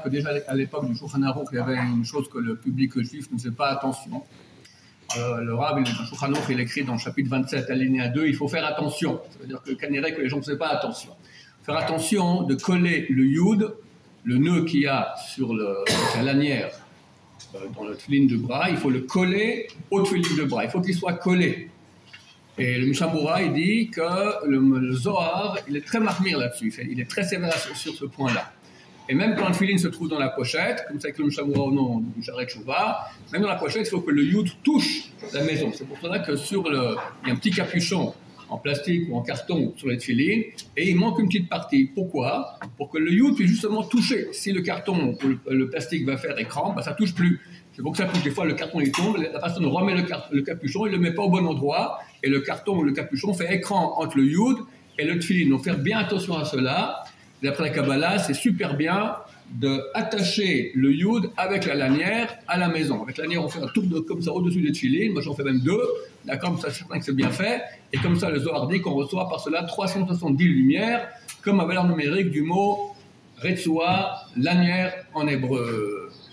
que déjà à l'époque du Shulchan Aruch, il y avait une chose que le public juif ne faisait pas attention. Le Rav, dans le Shulchan Aruch, il écrit dans le chapitre 27, alinéa 2, il faut faire attention. Ça veut dire que les gens ne faisaient pas attention. Faire attention de coller le yud, le nœud qu'il y a sur la lanière dans le tefillin de bras, il faut le coller au tefillin de bras. Il faut qu'il soit collé. Et le Mishnah Berurah, il dit que le Zohar, il est très mahmir là-dessus, il est très sévère sur ce point-là. Et même quand le tefillin se trouve dans la pochette, comme c'est avec le Mishnah Berurah au nom du Sharei Teshuvah, même dans la pochette, il faut que le yud touche la maison. C'est pour cela que il y a un petit capuchon en plastique ou en carton sur les tefillin, et il manque une petite partie. Pourquoi ? Pour que le yud puisse justement toucher. Si le carton ou le plastique va faire écran, ça ne touche plus. C'est pour que ça touche. Des fois, le carton il tombe, la personne remet le capuchon, il ne le met pas au bon endroit, et le carton ou le capuchon fait écran entre le yud et le tefillin. Donc, faire bien attention à cela. D'après la Kabbalah, c'est super bien d'attacher le yud avec la lanière à la maison. Avec la lanière, on fait un tour comme ça au-dessus des tefillin. Moi, j'en fais même 2. D'accord, comme ça, c'est certain que c'est bien fait. Et comme ça, le Zohar dit qu'on reçoit par cela 370 lumières, comme la valeur numérique du mot Retzoua, lanière en hébreu.